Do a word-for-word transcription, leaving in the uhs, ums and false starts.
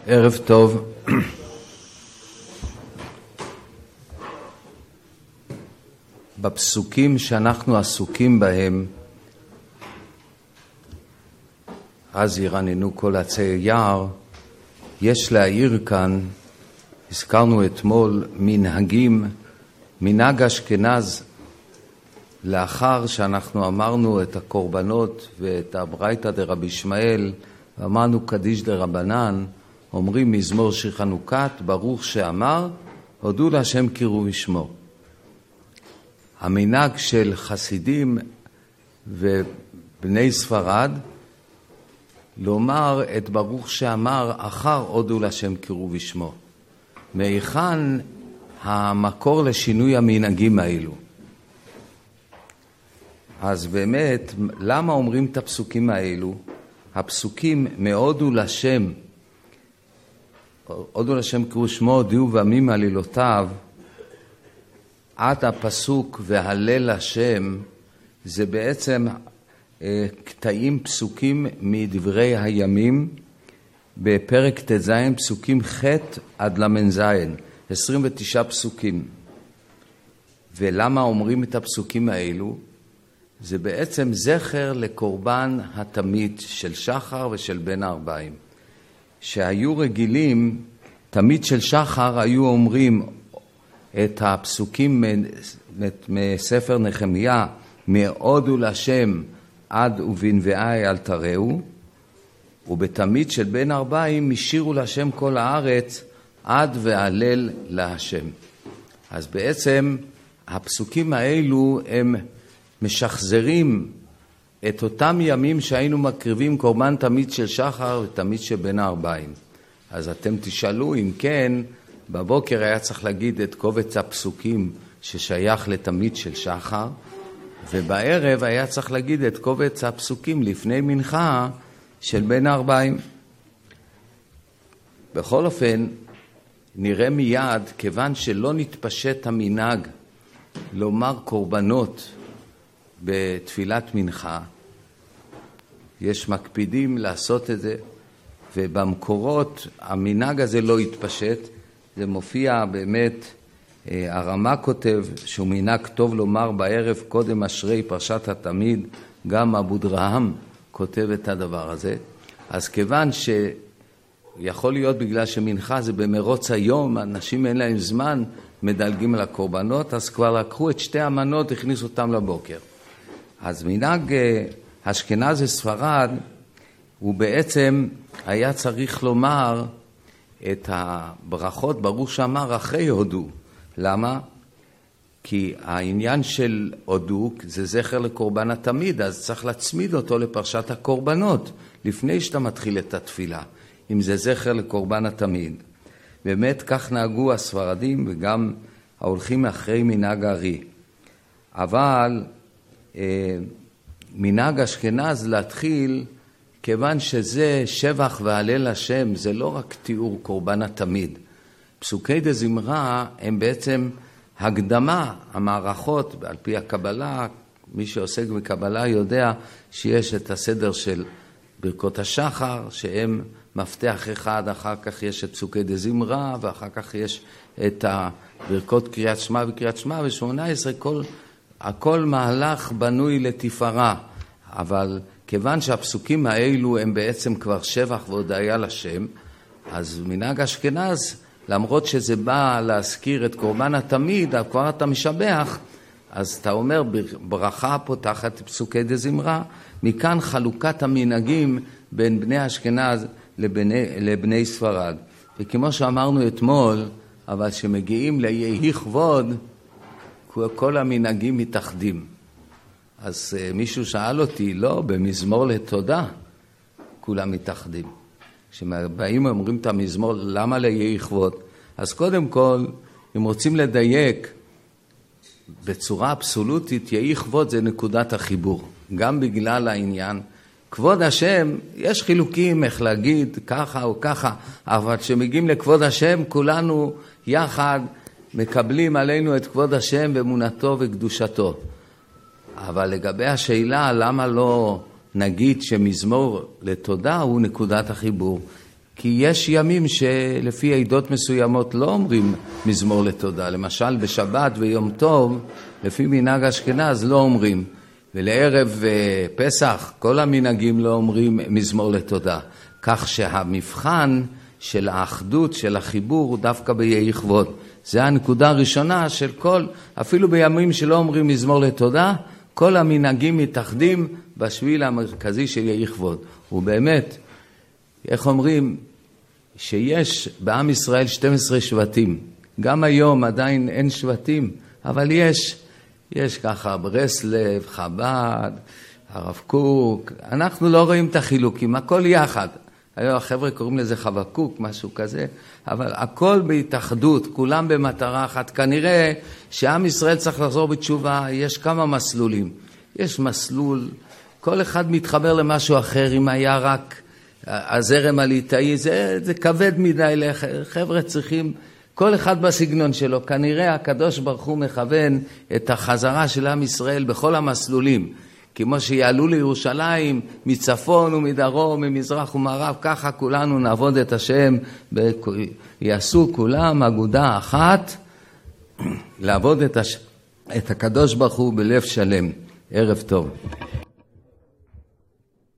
ערב טוב. בפסוקים שאנחנו עסוקים בהם, אז ירננו כל עצי יער, יש להעיר כאן, הזכרנו אתמול, מנהגים, מנהג אשכנז, לאחר שאנחנו אמרנו את הקורבנות ואת הברייתא דרבי ישמעאל, ואמרנו קדיש דרבנן, אומרים מזמור שיר חנוכת, ברוך שאמר, הודו להשם קירוב שמו. המנהג של חסידים ובני ספרד, לומר את ברוך שאמר אחר הודו להשם קירוב שמו. מהיכן המקור לשינוי המנהגים האלו? אז באמת, למה אומרים את הפסוקים האלו? הפסוקים מהודו לשם, הודו לשם קירוב שמו, הודיעו ועמים עלילותיו, עד הפסוק והלל השם, זה בעצם אה, קטעים פסוקים מדברי הימים, בפרק ט"ז, פסוקים ח' עד למ"ז, עשרים ותשעה פסוקים. ולמה אומרים את הפסוקים האלו? זה בעצם זכר לקורבן התמיד של שחר ושל בן הארבעים. שהיו רגילים, תמיד של שחר היו אומרים את הפסוקים מספר נחמיה, מהודו לשם עד ובנביאי אל תראו, ובתמיד של בן ארבעים משירו לשם כל הארץ עד והלל להשם. אז בעצם הפסוקים האלו הם משחזרים את אותם ימים שהיינו מקריבים קורבן תמיד של שחר ותמיד של בן הארבעים. אז אתם תשאלו, אם כן, בבוקר היה צריך להגיד את קובץ הפסוקים ששייך לתמיד של שחר, ובערב היה צריך להגיד את קובץ הפסוקים לפני מנחה של בן הארבעים. בכל אופן, נראה מיד, כיוון שלא נתפשט המנהג לומר קורבנות בתפילת מנחה, יש מקפידים לעשות את זה, ובמקורות המנהג הזה לא התפשט. זה מופיע באמת, הרמה כותב שהוא מנהג טוב לומר בערב קודם אשרי פרשת התמיד, גם אבו דרהם כותב את הדבר הזה. אז כיוון שיכול להיות בגלל שמנחה זה במרוץ היום, אנשים אין להם זמן, מדלגים על הקורבנות, אז כבר לקחו את שתי המנות, הכניסו אותם לבוקר. אז מנהג אשכנז ספרד, הוא בעצם היה צריך לומר את הברכות ברוך שאמר אחרי הודו. למה? כי העניין של הודו זה זכר לקורבן התמיד, אז צריך להצמיד אותו לפרשת הקורבנות, לפני שאתה מתחיל את התפילה, אם זה זכר לקורבן התמיד. באמת כך נהגו הספרדים וגם ההולכים אחרי מנהג הארי. אבל אה, מנהג אשכנז להתחיל, כיוון שזה שבח והלל השם, זה לא רק תיאור קורבן התמיד. פסוקי דזמרה הם בעצם הקדמה, המערכות, על פי הקבלה, מי שעוסק בקבלה יודע שיש את הסדר של ברכות השחר, שהם מפתח אחד, אחר כך יש את פסוקי דזמרה, ואחר כך יש את ברכות קריאת שמע וקריאת שמע, ו-שמונה עשרה, כל, הכל מהלך בנוי לתפארה, אבל כיוון שהפסוקים האלו הם בעצם כבר שבח והודיה לשם, אז מנהג אשכנז, למרות שזה בא להזכיר את קורבן התמיד, כבר אתה משבח, אז אתה אומר ברכה פותחת פסוקי דזמרה, מכאן חלוקת המנהגים בין בני אשכנז לבני, לבני ספרד. וכמו שאמרנו אתמול, אבל שמגיעים ליהי כבוד, כל המנהגים מתאחדים. אז מישהו שאל אותי, לא, במזמור לתודה, כולם מתאחדים. כשבאים אומרים את המזמור, למה ליהי כבוד? אז קודם כל, אם רוצים לדייק, בצורה אבסולוטית, יהי כבוד זה נקודת החיבור. גם בגלל העניין, כבוד השם, יש חילוקים איך להגיד ככה או ככה, אבל כשמגיעים לכבוד השם, כולנו יחד מקבלים עלינו את כבוד השם באמונתו וקדושתו. אבל לגבי השאלה למה לא נגיד שמזמור לתודה הוא נקודת החיבור, כי יש ימים שלפי עדות מסוימות לא אומרים מזמור לתודה. למשל בשבת ויום טוב, לפי מנהג אשכנז לא אומרים. ולערב פסח כל המנהגים לא אומרים מזמור לתודה. כך שהמבחן של האחדות, של החיבור, הוא דווקא ביהי כבוד. זה הנקודה הראשונה של כל, אפילו בימים שלא אומרים מזמור לתודה, כל המנהגים מתאחדים בשביל המרכזי של יהי כבוד. ובאמת, איך אומרים, שיש בעם ישראל שנים עשר שבטים. גם היום עדיין אין שבטים, אבל יש, יש ככה ברסלב, חב"ד, הרב קוק. אנחנו לא רואים את החילוקים, הכל יחד. היום החבר'ה קוראים לזה חבקוק, משהו כזה, אבל הכל בהתאחדות, כולם במטרה אחת. כנראה שעם ישראל צריך לחזור בתשובה, יש כמה מסלולים. יש מסלול, כל אחד מתחבר למשהו אחר, אם היה רק הזרם הליטאי, זה, זה כבד מדי, חבר'ה צריכים, כל אחד בסגנון שלו. כנראה הקדוש ברוך הוא מכוון את החזרה של עם ישראל בכל המסלולים. כמו שיעלו לירושלים מצפון ומדרום, ממזרח ומערב, ככה כולנו נעבוד את השם, יעשו כולם אגודה אחת, לעבוד את, הש... את הקדוש ברוך הוא בלב שלם. ערב טוב.